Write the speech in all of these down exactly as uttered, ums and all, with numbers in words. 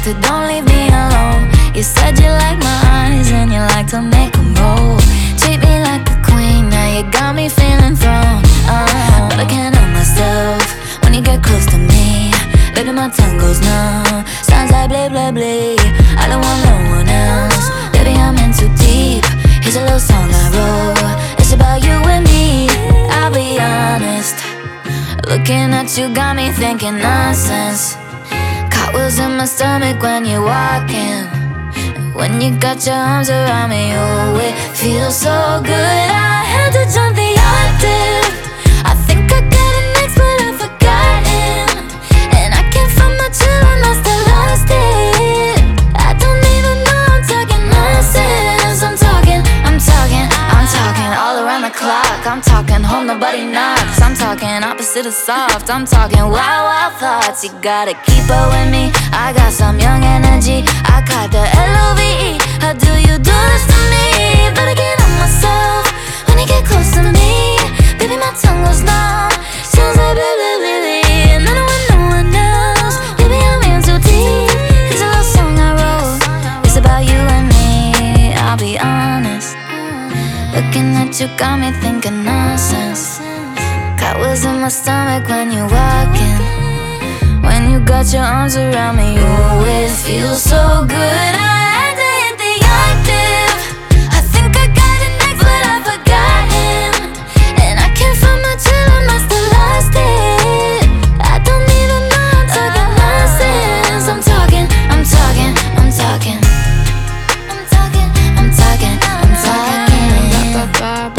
to don't leave me alone. You said you like my eyes and you like to make them roll. Treat me like a queen, now you got me feeling thrown. uh, But I can't help myself when you get close to me. Baby, my tongue goes numb, sounds like blah blah blah. I don't want no one else, baby, I'm in too deep. Here's a little song I wrote, it's about you and me. I'll be honest, looking at you got me thinking nonsense. Cartwheels in my stomach when you're walking. When you got your arms around me, oh, it feels so good. I had to jump the octave. I think I got an ex, but I've forgotten. And I can't find my chill and I still lost it. I don't even know I'm talking nonsense. I'm talking, I'm talking, I'm talking all around the clock. I'm talking home, nobody knocks. I'm talking opposite of soft. I'm talking wild, wild thoughts. You gotta keep up with me, I got some young energy. I caught the L O V E. How do you do this to me? But I get on myself when you get close to me. Baby, my tongue goes numb, sounds like blah blah blah. And I don't want no one else, baby, I'm in too deep. Here's a little song I wrote, it's about you and me. I'll be honest, looking at you got me thinking nonsense. Cartwheels in my stomach when you're walking. When you got your arms around me, oh, it feels so good. I had to hit the octave. I think I got an ex, but I've forgotten. And I can't find my chill and I still lost it. I don't even know I'm talking nonsense. I'm talking, I'm talking, I'm talking. I'm talking, I'm talking, I'm talking.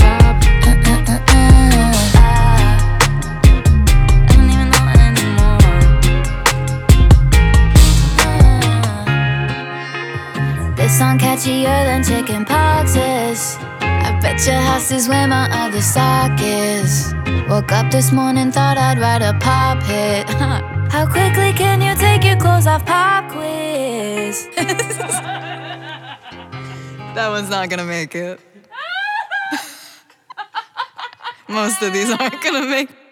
This song catchier than chicken poxes. I bet your house is where my other sock is. Woke up this morning, thought I'd write a pop hit. How quickly can you take your clothes off? Pop quiz. That one's not gonna make it. Most of these aren't gonna make it.